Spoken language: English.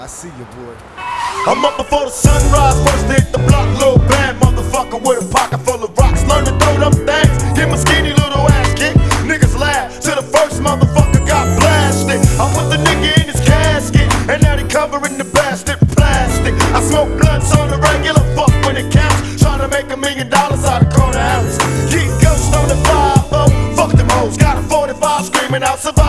I see you, boy. I'm up before the sunrise, first to hit the block, little bad motherfucker with a pocket full of rocks. Learn to throw them things, get my skinny little ass kicked. Niggas laugh till the first motherfucker got blasted. I put the nigga in his casket, and now they covering the bastard plastic. I smoke blunts on the regular, fuck when it counts. Trying to make $1 million out of quarter ounce. Keep ghost on the 5-0, fuck them hoes. Got a 45 screaming out survival.